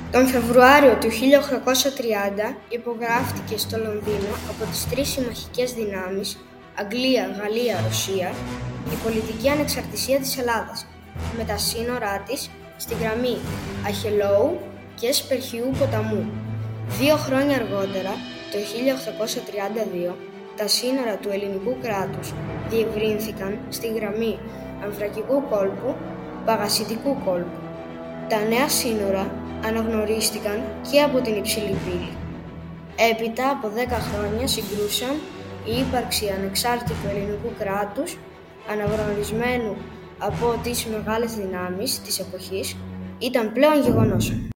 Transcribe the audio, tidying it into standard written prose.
Τον Φεβρουάριο του 1830 υπογράφτηκε στο Λονδίνο από τις τρεις συμμαχικές δυνάμεις Αγγλία, Γαλλία, Ρωσία η πολιτική ανεξαρτησία της Ελλάδας με τα σύνορά της στη γραμμή Αχελώου και Σπερχιού ποταμού. 2 χρόνια αργότερα, το 1832, τα σύνορα του ελληνικού κράτους διευρύνθηκαν στη γραμμή Αμφρακικού κόλπου, Παγασιτικού κόλπου. Τα νέα σύνορα αναγνωρίστηκαν και από την Υψηλή Πύλη. Έπειτα από 10 χρόνια συγκρούσεων, η ύπαρξη ανεξάρτητου ελληνικού κράτους, αναγνωρισμένου από τις μεγάλες δυνάμεις της εποχής, ήταν πλέον γεγονός.